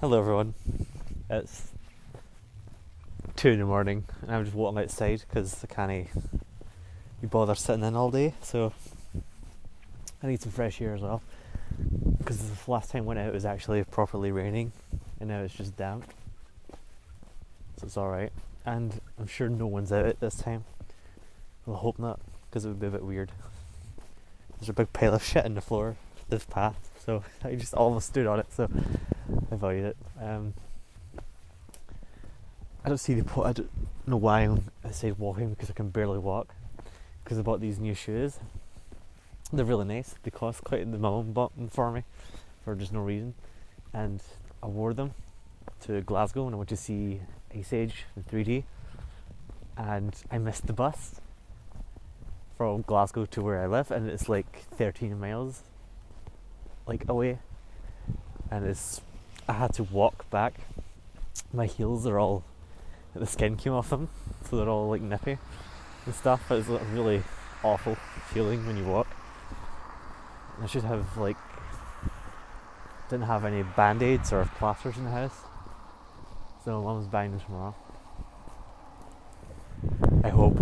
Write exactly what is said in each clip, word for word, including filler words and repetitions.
Hello everyone. It's two in the morning and I'm just walking outside because I can't be bothered sitting in all day, so I need some fresh air as well, because the last time I went out it was actually properly raining and now it's just damp, so it's alright. And I'm sure no one's out at this time. Well, I hope not, because it would be a bit weird. There's a big pile of shit in the floor, this path, so I just almost stood on it, so I avoided it. Um, I don't see the point. I don't know why I say walking, because I can barely walk. Because I bought these new shoes. They're really nice. They cost quite the minimum bought them for me for just no reason. And I wore them to Glasgow and I went to see Ice Age in three D. And I missed the bus from Glasgow to where I live, and it's like thirteen miles like away. And it's I had to walk back. My heels are all, the skin came off them, so they're all like nippy and stuff. It's a really awful feeling when you walk. I should have like didn't have any band-aids or plasters in the house, so Mum's buying them tomorrow, I hope.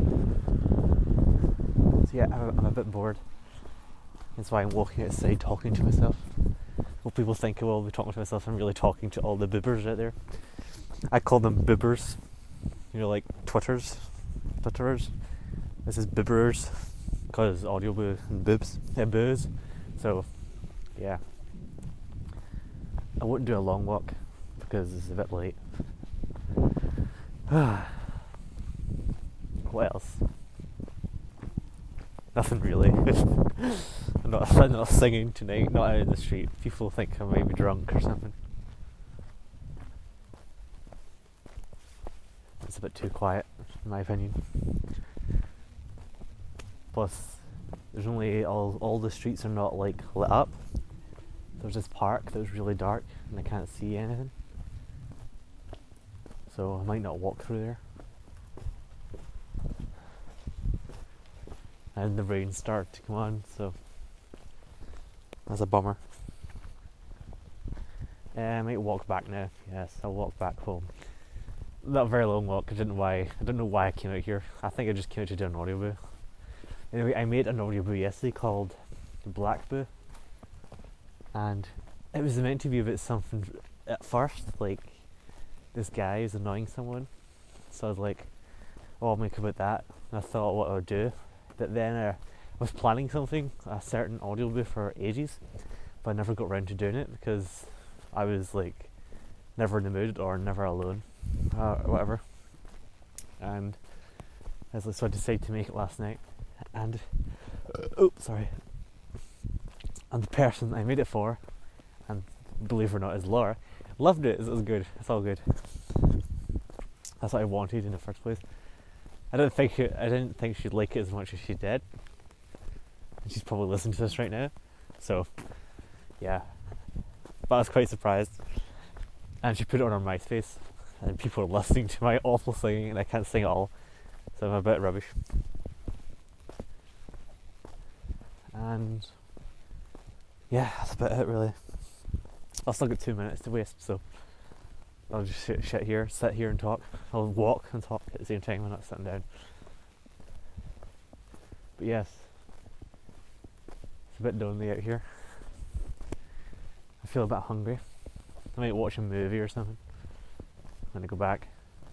So yeah, I'm, I'm a bit bored. That's why I'm walking outside talking to myself. Well, people think, well, I'll be talking to myself. I'm really talking to all the bibbers out there. I call them bibbers. You know, like Twitters, Twitterers. This is bibberers, because audio boo and bibs and boos. So, yeah. I wouldn't do a long walk because it's a bit late. What else? Nothing really. I'm not, I'm not singing tonight, not out in the street. People think I might be drunk or something. It's a bit too quiet, in my opinion. Plus, there's only all all the streets are not like lit up. There's this park that was really dark and I can't see anything, so I might not walk through there. And the rain started to come on, so that's a bummer. Uh, I might walk back now. Yes, I'll walk back home. Not a very long walk. I didn't know why. I don't know why I came out here. I think I just came out to do an audio boo. Anyway, I made an audio boo yesterday called the Black Boo, and it was meant to be about something at first, like this guy is annoying someone. So I was like, "Oh, I'll make about that." And I thought what I would do. But then uh, I was planning something, a certain audio boo for ages, but I never got around to doing it because I was like never in the mood or never alone, uh, or whatever. And as so I decided to make it last night, and uh, oh, sorry. And the person I made it for, and believe it or not, is Laura, loved it. It was good. It's all good. That's what I wanted in the first place. I didn't think it, I didn't think she'd like it as much as she did. And she's probably listening to this right now. So, yeah. But I was quite surprised. And she put it on her MySpace. And people are listening to my awful singing and I can't sing at all. So I'm a bit rubbish. And yeah, that's about it really. I've still got two minutes to waste, so I'll just sit, sit here, sit here and talk. I'll walk and talk at the same time. I'm not sitting down. But yes, it's a bit lonely out here. I feel a bit hungry. I might watch a movie or something when I go back.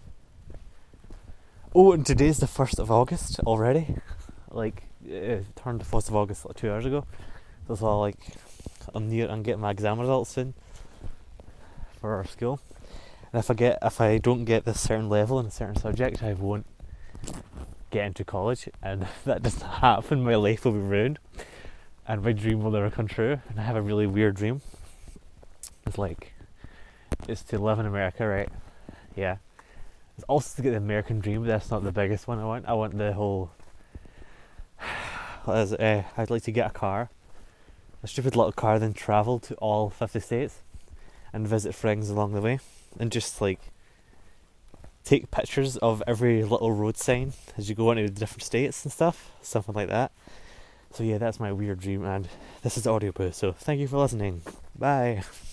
Oh, and today's the first of August already. Like, it turned the first of August like two hours ago. So it's all like, I'm near, I'm getting my exam results soon for our school. And if I get, if I don't get this certain level in a certain subject, I won't get into college, and if that doesn't happen, my life will be ruined, and my dream will never come true. And I have a really weird dream. It's like, it's to live in America, right? Yeah. It's also to get the American dream, but that's not the biggest one I want. I want the whole, what is it? Uh, I'd like to get a car, a stupid little car, then travel to all fifty states and visit friends along the way. And just like take pictures of every little road sign as you go into the different states and stuff, something like that. So yeah, that's my weird dream, and this is the audio booth. So thank you for listening. Bye.